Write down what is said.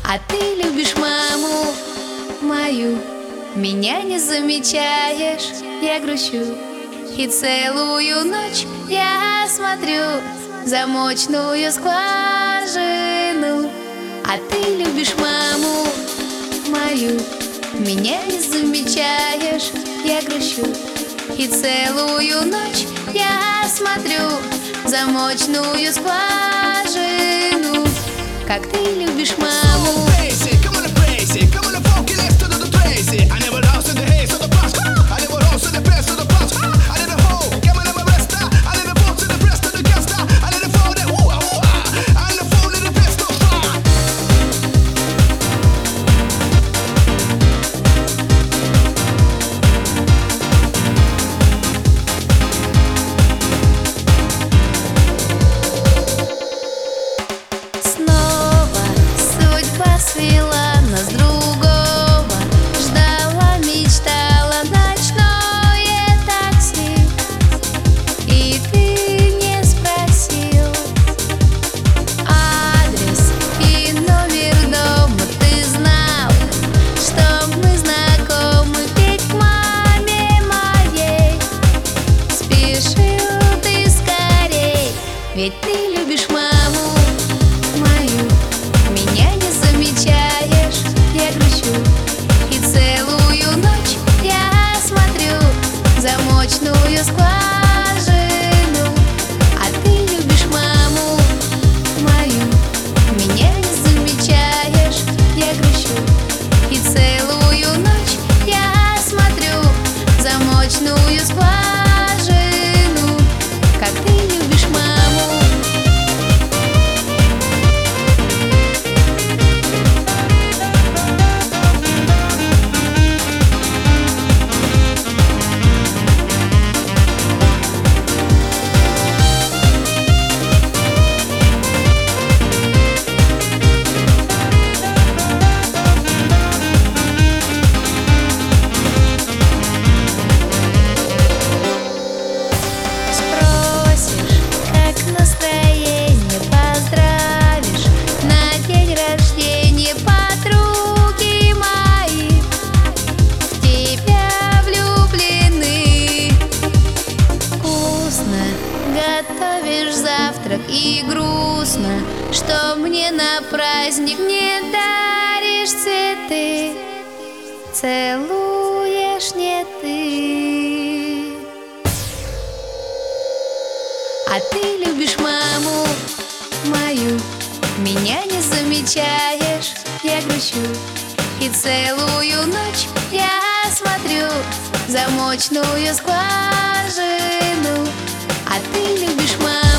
А ты любишь маму мою, меня не замечаешь, я грущу. И целую ночь я смотрю в замочную скважину. А ты любишь маму мою, меня не замечаешь, я грущу. И целую ночь я смотрю в замочную скважину. Как ты любишь маму. Свела нас другого, ждала, мечтала ночное такси. И ты не спросил адрес и номер дома. Ты знал, что мы знакомы, ведь к маме моей спешил ты скорей. Ведь ты любишь маму мою, меня не замечаешь, я грущу. И целую ночь я смотрю в замочную скважину. А ты любишь маму мою, меня не замечаешь, я грущу. И целую ночь я смотрю в замочную скважину. Как ты любишь маму. Готовишь завтрак, и грустно, что мне на праздник не даришь цветы, целуешь не ты. А ты любишь маму мою, меня не замечаешь, я грущу. И целую ночь я смотрю в замочную скважину. А ты любишь маму.